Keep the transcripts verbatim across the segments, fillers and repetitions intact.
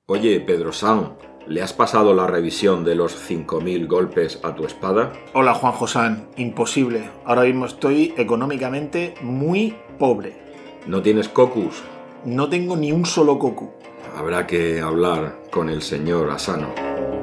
Oye, Pedro-san, ¿le has pasado la revisión de los cinco mil golpes a tu espada? Hola, Juan Josán. Imposible. Ahora mismo estoy económicamente muy pobre. ¿No tienes cocus? No tengo ni un solo cocu. Habrá que hablar con el señor Asano.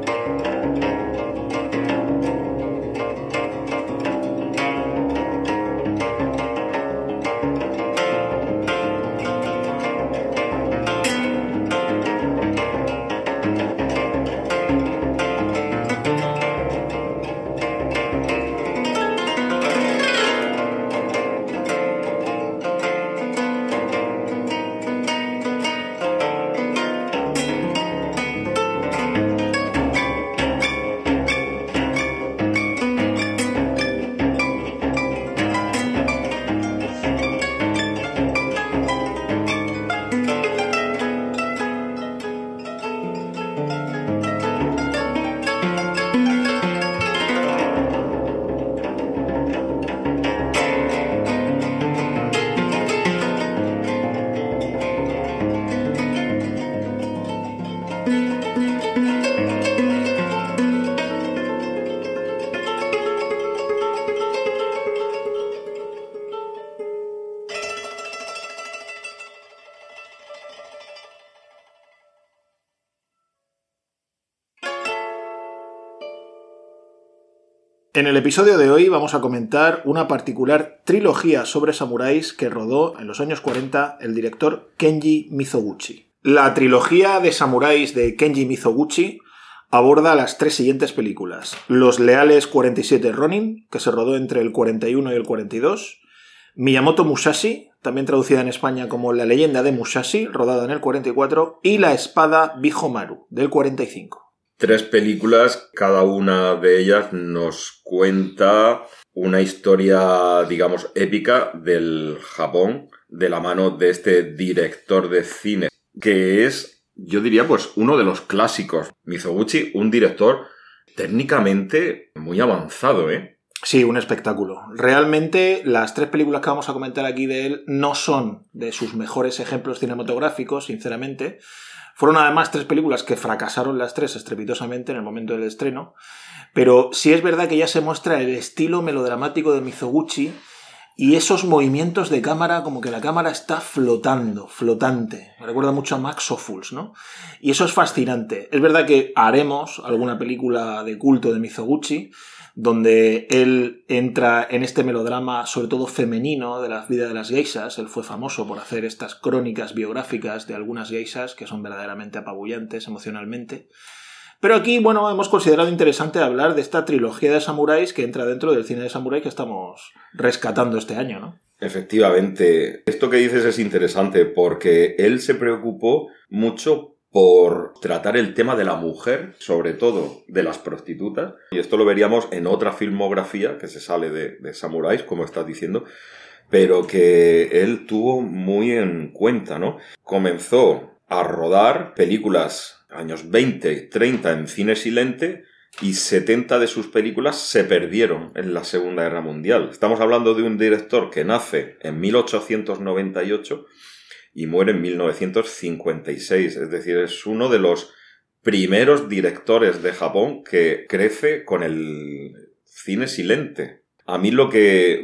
En el episodio de hoy vamos a comentar una particular trilogía sobre samuráis que rodó en los años cuarenta el director Kenji Mizoguchi. La trilogía de samuráis de Kenji Mizoguchi aborda las tres siguientes películas: Los Leales cuarenta y siete Ronin, que se rodó entre el cuarenta y uno y el cuarenta y dos, Miyamoto Musashi, también traducida en España como La leyenda de Musashi, rodada en el cuarenta y cuatro, y La espada Bihomaru, del cuarenta y cinco. Tres películas, cada una de ellas nos cuenta una historia, digamos, épica del Japón, de la mano de este director de cine, que es, yo diría, pues uno de los clásicos. Mizoguchi, un director técnicamente muy avanzado, ¿eh? Sí, un espectáculo. Realmente las tres películas que vamos a comentar aquí de él no son de sus mejores ejemplos cinematográficos, sinceramente. Fueron además tres películas que fracasaron las tres estrepitosamente en el momento del estreno, pero sí es verdad que ya se muestra el estilo melodramático de Mizoguchi y esos movimientos de cámara, como que la cámara está flotando, flotante. Me recuerda mucho a Max Ophuls, ¿no? Y eso es fascinante. Es verdad que haremos alguna película de culto de Mizoguchi, donde él entra en este melodrama, sobre todo femenino, de la vida de las geishas. Él fue famoso por hacer estas crónicas biográficas de algunas geishas que son verdaderamente apabullantes emocionalmente. Pero aquí, bueno, hemos considerado interesante hablar de esta trilogía de samuráis que entra dentro del cine de samurái que estamos rescatando este año, ¿no? Efectivamente. Esto que dices es interesante porque él se preocupó mucho por tratar el tema de la mujer, sobre todo de las prostitutas, y esto lo veríamos en otra filmografía que se sale de, de samuráis, como estás diciendo, pero que él tuvo muy en cuenta, ¿no? Comenzó a rodar películas años veinte y treinta en cine silente y setenta de sus películas se perdieron en la Segunda Guerra Mundial. Estamos hablando de un director que nace en mil ochocientos noventa y ocho y muere en mil novecientos cincuenta y seis. Es decir, es uno de los primeros directores de Japón que crece con el cine silente. A mí lo que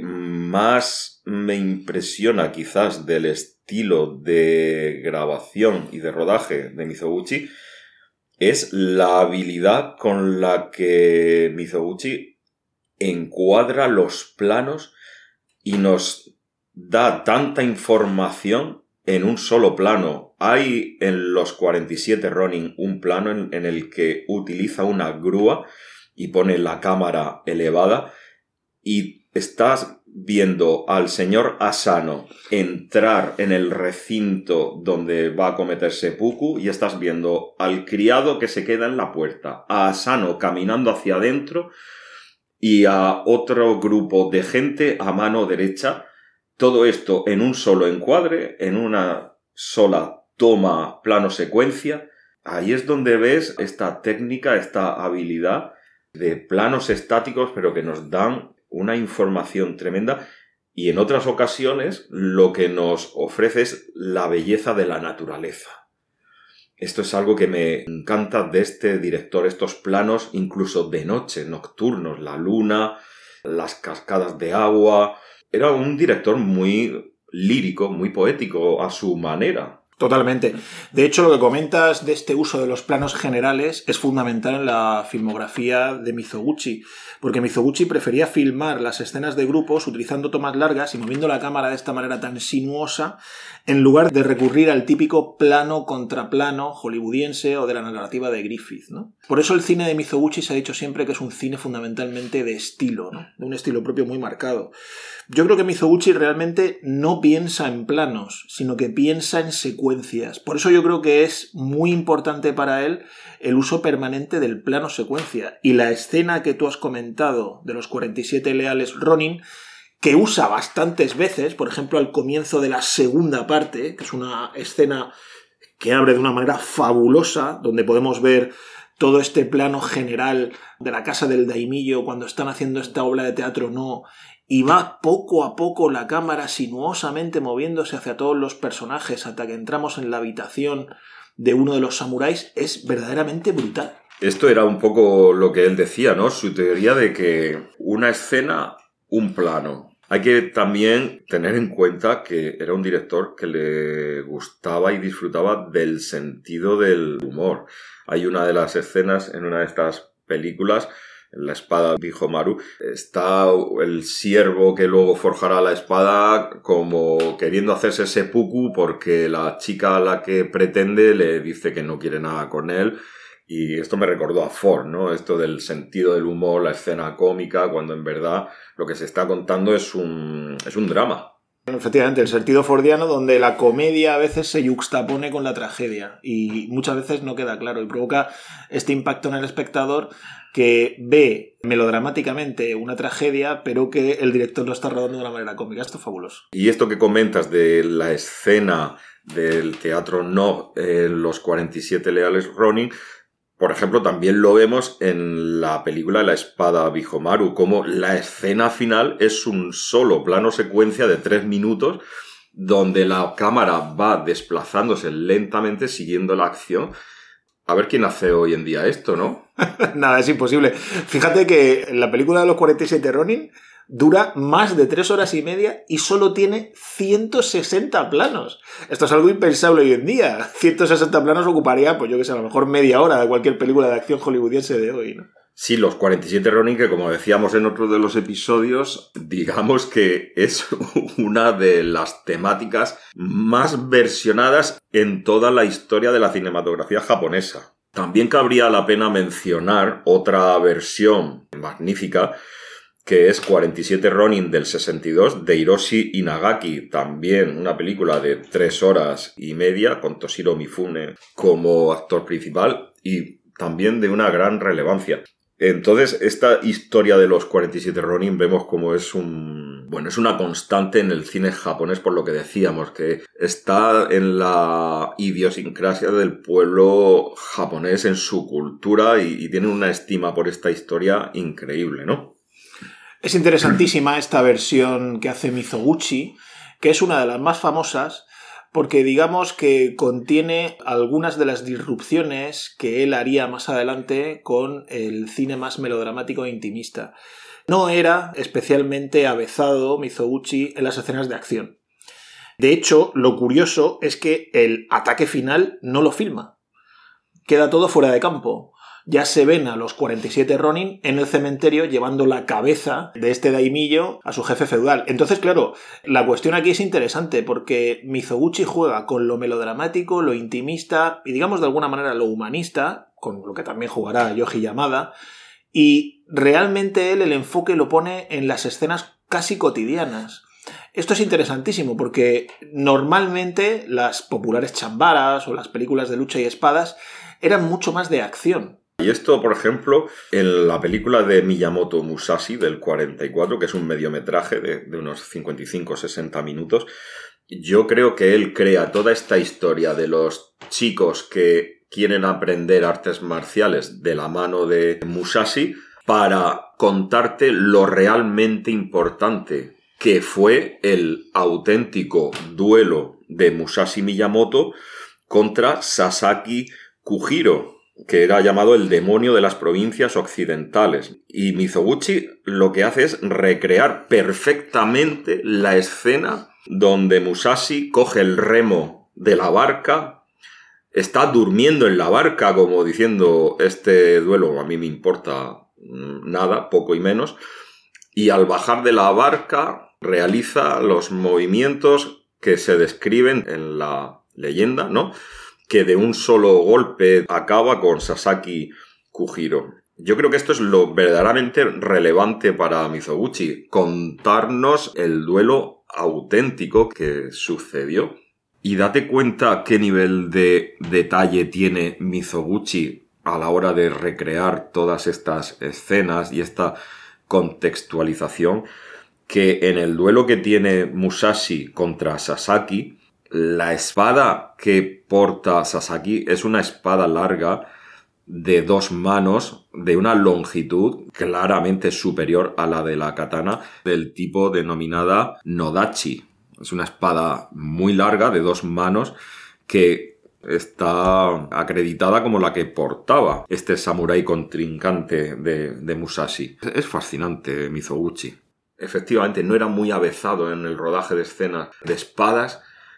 más me impresiona quizás del estilo de grabación y de rodaje de Mizoguchi es la habilidad con la que Mizoguchi encuadra los planos y nos da tanta información en un solo plano. Hay en los cuarenta y siete Ronin un plano en, en el que utiliza una grúa y pone la cámara elevada y estás viendo al señor Asano entrar en el recinto donde va a cometer seppuku y estás viendo al criado que se queda en la puerta, a Asano caminando hacia adentro y a otro grupo de gente a mano derecha. Todo esto en un solo encuadre, en una sola toma, plano secuencia. Ahí es donde ves esta técnica, esta habilidad de planos estáticos, pero que nos dan una información tremenda. Y en otras ocasiones lo que nos ofrece es la belleza de la naturaleza. Esto es algo que me encanta de este director, estos planos incluso de noche, nocturnos, la luna, las cascadas de agua. Era un director muy lírico, muy poético a su manera. Totalmente. De hecho, lo que comentas de este uso de los planos generales es fundamental en la filmografía de Mizoguchi, porque Mizoguchi prefería filmar las escenas de grupos utilizando tomas largas y moviendo la cámara de esta manera tan sinuosa, en lugar de recurrir al típico plano contra plano hollywoodiense o de la narrativa de Griffith, ¿no? Por eso el cine de Mizoguchi se ha dicho siempre que es un cine fundamentalmente de estilo, ¿no? De un estilo propio muy marcado. Yo creo que Mizoguchi realmente no piensa en planos, sino que piensa en secuencias. Por eso yo creo que es muy importante para él el uso permanente del plano secuencia. Y la escena que tú has comentado de los cuarenta y siete leales Ronin, que usa bastantes veces, por ejemplo al comienzo de la segunda parte, que es una escena que abre de una manera fabulosa, donde podemos ver todo este plano general de la casa del daimillo cuando están haciendo esta obra de teatro no, y va poco a poco la cámara sinuosamente moviéndose hacia todos los personajes hasta que entramos en la habitación de uno de los samuráis, es verdaderamente brutal. Esto era un poco lo que él decía, ¿no? Su teoría de que una escena, un plano. Hay que también tener en cuenta que era un director que le gustaba y disfrutaba del sentido del humor. Hay una de las escenas en una de estas películas, en la espada Bihomaru, está el siervo que luego forjará la espada como queriendo hacerse seppuku porque la chica a la que pretende le dice que no quiere nada con él. Y esto me recordó a Ford, ¿no? Esto del sentido del humor, la escena cómica, cuando en verdad lo que se está contando es un, es un drama. Efectivamente, el sentido fordiano donde la comedia a veces se yuxtapone con la tragedia y muchas veces no queda claro y provoca este impacto en el espectador que ve melodramáticamente una tragedia pero que el director lo está rodando de una manera cómica. Esto es fabuloso. Y esto que comentas de la escena del teatro no en los cuarenta y siete leales Ronin, por ejemplo, también lo vemos en la película La espada Bihomaru, como la escena final es un solo plano secuencia de tres minutos donde la cámara va desplazándose lentamente siguiendo la acción. A ver quién hace hoy en día esto, ¿no? Nada, es imposible. Fíjate que la película de los cuarenta y siete Ronin dura más de tres horas y media y solo tiene ciento sesenta planos. Esto es algo impensable hoy en día. ciento sesenta planos ocuparía, pues yo que sé, a lo mejor media hora de cualquier película de acción hollywoodiense de hoy, ¿no? Sí, los cuarenta y siete Ronin, que como decíamos en otro de los episodios, digamos que es una de las temáticas más versionadas en toda la historia de la cinematografía japonesa. También cabría la pena mencionar otra versión magnífica, que es cuarenta y siete Ronin del sesenta y dos, de Hiroshi Inagaki, también una película de tres horas y media, con Toshiro Mifune como actor principal, y también de una gran relevancia. Entonces, esta historia de los cuarenta y siete Ronin vemos como es un... Bueno, es una constante en el cine japonés, por lo que decíamos, que está en la idiosincrasia del pueblo japonés, en su cultura, y, y tiene una estima por esta historia increíble, ¿no? Es interesantísima esta versión que hace Mizoguchi, que es una de las más famosas, porque digamos que contiene algunas de las disrupciones que él haría más adelante con el cine más melodramático e intimista. No era especialmente avezado Mizoguchi en las escenas de acción. De hecho, lo curioso es que el ataque final no lo filma. Queda todo fuera de campo. Ya se ven a los cuarenta y siete Ronin en el cementerio llevando la cabeza de este daimillo a su jefe feudal. Entonces, claro, la cuestión aquí es interesante porque Mizoguchi juega con lo melodramático, lo intimista y, digamos, de alguna manera lo humanista, con lo que también jugará Yoji Yamada, y realmente él el enfoque lo pone en las escenas casi cotidianas. Esto es interesantísimo porque normalmente las populares chambaras o las películas de lucha y espadas eran mucho más de acción. Y esto, por ejemplo, en la película de Miyamoto Musashi del cuarenta y cuatro, que es un mediometraje de, de unos cincuenta y cinco a sesenta minutos, yo creo que él crea toda esta historia de los chicos que quieren aprender artes marciales de la mano de Musashi para contarte lo realmente importante que fue el auténtico duelo de Musashi Miyamoto contra Sasaki Kujiro, que era llamado el demonio de las provincias occidentales. Y Mizoguchi lo que hace es recrear perfectamente la escena donde Musashi coge el remo de la barca, está durmiendo en la barca como diciendo este duelo a mí me importa nada, poco y menos, y al bajar de la barca realiza los movimientos que se describen en la leyenda, ¿no? Que de un solo golpe acaba con Sasaki Kujiro. Yo creo que esto es lo verdaderamente relevante para Mizoguchi, contarnos el duelo auténtico que sucedió. Y date cuenta qué nivel de detalle tiene Mizoguchi a la hora de recrear todas estas escenas y esta contextualización, que en el duelo que tiene Musashi contra Sasaki, la espada que porta Sasaki es una espada larga de dos manos de una longitud claramente superior a la de la katana del tipo denominada Nodachi. Es una espada muy larga de dos manos que está acreditada como la que portaba este samurái contrincante de, de Musashi. Es fascinante Mizoguchi. Efectivamente, no era muy avezado en el rodaje de escenas de espadas,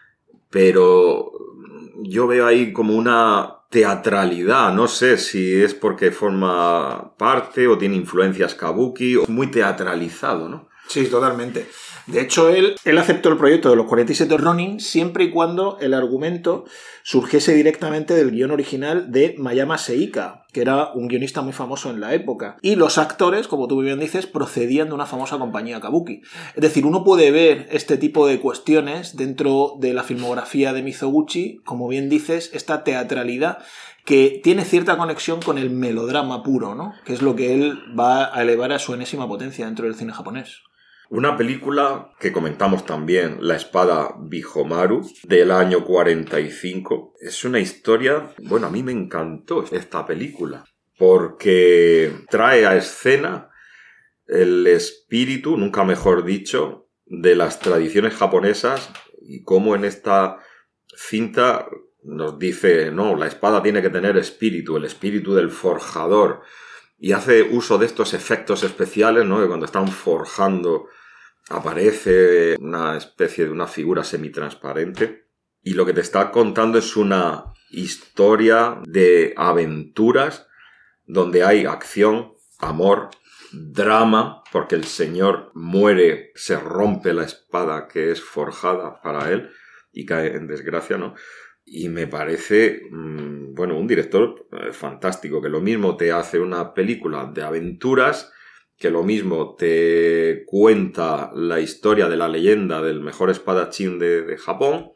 pero yo veo ahí como una teatralidad, no sé si es porque forma parte o tiene influencias kabuki, o muy teatralizado, ¿no? Sí, totalmente. De hecho, él, él aceptó el proyecto de los cuarenta y siete Ronin siempre y cuando el argumento surgiese directamente del guión original de Mayama Seika, que era un guionista muy famoso en la época. Y los actores, como tú bien dices, procedían de una famosa compañía kabuki. Es decir, uno puede ver este tipo de cuestiones dentro de la filmografía de Mizoguchi, como bien dices, esta teatralidad que tiene cierta conexión con el melodrama puro, ¿no? Que es lo que él va a elevar a su enésima potencia dentro del cine japonés. Una película que comentamos también, La espada Bihomaru, del año cuarenta y cinco. Es una historia... Bueno, a mí me encantó esta película, porque trae a escena el espíritu, nunca mejor dicho, de las tradiciones japonesas y cómo en esta cinta nos dice, no, la espada tiene que tener espíritu, el espíritu del forjador. Y hace uso de estos efectos especiales, ¿no? Que cuando están forjando aparece una especie de una figura semitransparente. Y lo que te está contando es una historia de aventuras donde hay acción, amor, drama, porque el señor muere, se rompe la espada que es forjada para él y cae en desgracia, ¿no? Y me parece, bueno, un director fantástico, que lo mismo te hace una película de aventuras, que lo mismo te cuenta la historia de la leyenda del mejor espadachín de, de Japón,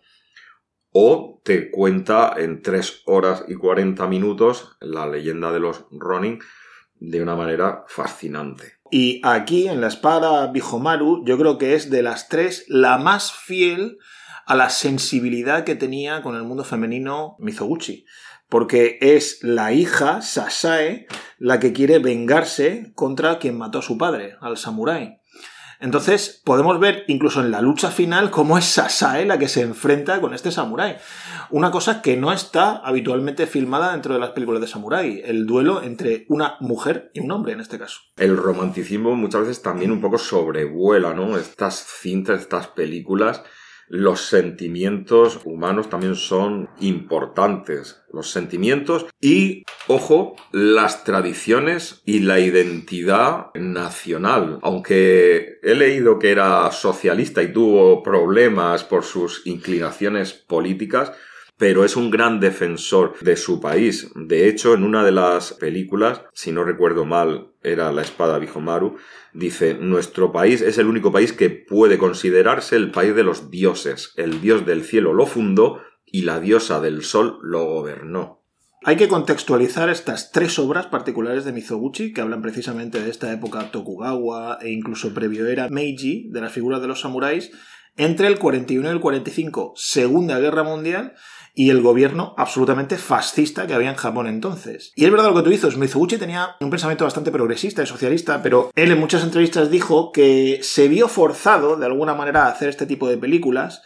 o te cuenta en tres horas y cuarenta minutos la leyenda de los Ronin de una manera fascinante. Y aquí, en La espada Bihomaru, yo creo que es de las tres la más fiel a la sensibilidad que tenía con el mundo femenino Mizoguchi, porque es la hija, Sasae, la que quiere vengarse contra quien mató a su padre, al samurái. Entonces podemos ver incluso en la lucha final cómo es Sasae la que se enfrenta con este samurái. Una cosa que no está habitualmente filmada dentro de las películas de samurái, el duelo entre una mujer y un hombre en este caso. El romanticismo muchas veces también un poco sobrevuela, ¿no? Estas cintas, estas películas. Los sentimientos humanos también son importantes. Los sentimientos y, ojo, las tradiciones y la identidad nacional. Aunque he leído que era socialista y tuvo problemas por sus inclinaciones políticas, pero es un gran defensor de su país. De hecho, en una de las películas, si no recuerdo mal, era La espada Bihomaru, dice, nuestro país es el único país que puede considerarse el país de los dioses. El dios del cielo lo fundó y la diosa del sol lo gobernó. Hay que contextualizar estas tres obras particulares de Mizoguchi, que hablan precisamente de esta época Tokugawa e incluso previo era Meiji, de las figuras de los samuráis, entre el cuarenta y uno y el cuarenta y cinco, Segunda Guerra Mundial, y el gobierno absolutamente fascista que había en Japón entonces. Y es verdad lo que tú dices, Mizoguchi tenía un pensamiento bastante progresista y socialista, pero él en muchas entrevistas dijo que se vio forzado de alguna manera a hacer este tipo de películas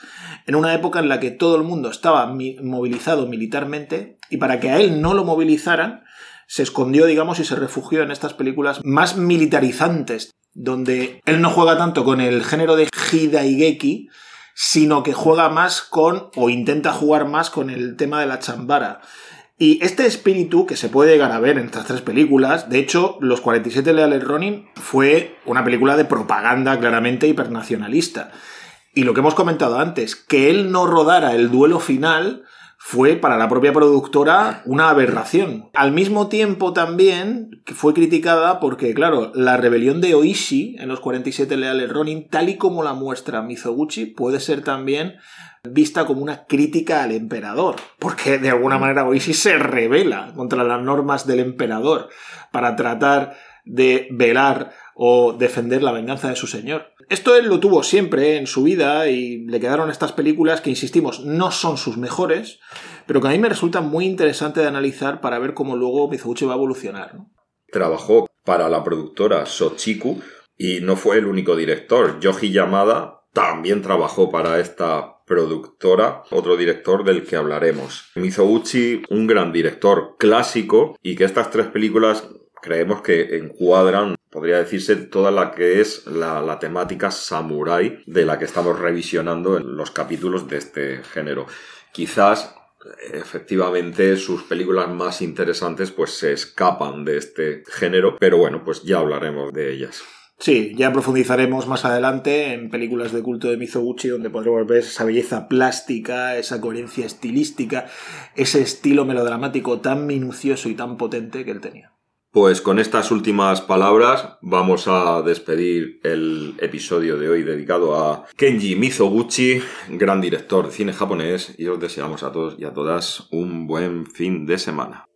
en una época en la que todo el mundo estaba mi- movilizado militarmente, y para que a él no lo movilizaran, se escondió, digamos, y se refugió en estas películas más militarizantes, donde él no juega tanto con el género de Hidaigeki, sino que juega más con, o intenta jugar más con el tema de la chambara. Y este espíritu que se puede llegar a ver en estas tres películas, de hecho, Los cuarenta y siete Leales Ronin fue una película de propaganda claramente hipernacionalista. Y lo que hemos comentado antes, que él no rodara el duelo final, fue para la propia productora una aberración. Al mismo tiempo también que fue criticada porque, claro, la rebelión de Oishi en Los cuarenta y siete Leales Ronin, tal y como la muestra Mizoguchi, puede ser también vista como una crítica al emperador, porque de alguna manera Oishi se rebela contra las normas del emperador para tratar de velar o defender la venganza de su señor. Esto él lo tuvo siempre en su vida y le quedaron estas películas que, insistimos, no son sus mejores, pero que a mí me resulta muy interesante de analizar para ver cómo luego Mizoguchi va a evolucionar, ¿no? Trabajó para la productora Shochiku y no fue el único director. Yoji Yamada también trabajó para esta productora, otro director del que hablaremos. Mizoguchi, un gran director clásico, y que estas tres películas creemos que encuadran, podría decirse, toda la que es la, la temática samurái de la que estamos revisionando en los capítulos de este género. Quizás, efectivamente, sus películas más interesantes pues se escapan de este género, pero bueno, pues ya hablaremos de ellas. Sí, ya profundizaremos más adelante en películas de culto de Mizoguchi, donde podremos ver esa belleza plástica, esa coherencia estilística, ese estilo melodramático tan minucioso y tan potente que él tenía. Pues con estas últimas palabras vamos a despedir el episodio de hoy dedicado a Kenji Mizoguchi, gran director de cine japonés, y os deseamos a todos y a todas un buen fin de semana.